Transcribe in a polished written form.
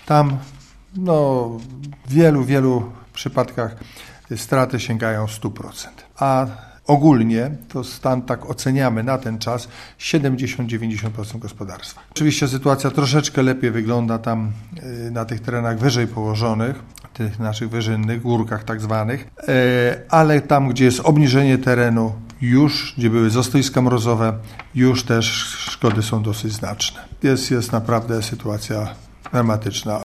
Tam w wielu przypadkach straty sięgają 100%. A ogólnie to stan, tak oceniamy na ten czas, 70-90% gospodarstwa. Oczywiście sytuacja troszeczkę lepiej wygląda tam na tych terenach wyżej położonych, tych naszych wyżynnych, górkach tak zwanych, ale tam, gdzie jest obniżenie terenu, gdzie były zastoiska mrozowe, już też szkody są dosyć znaczne. Jest naprawdę sytuacja dramatyczna.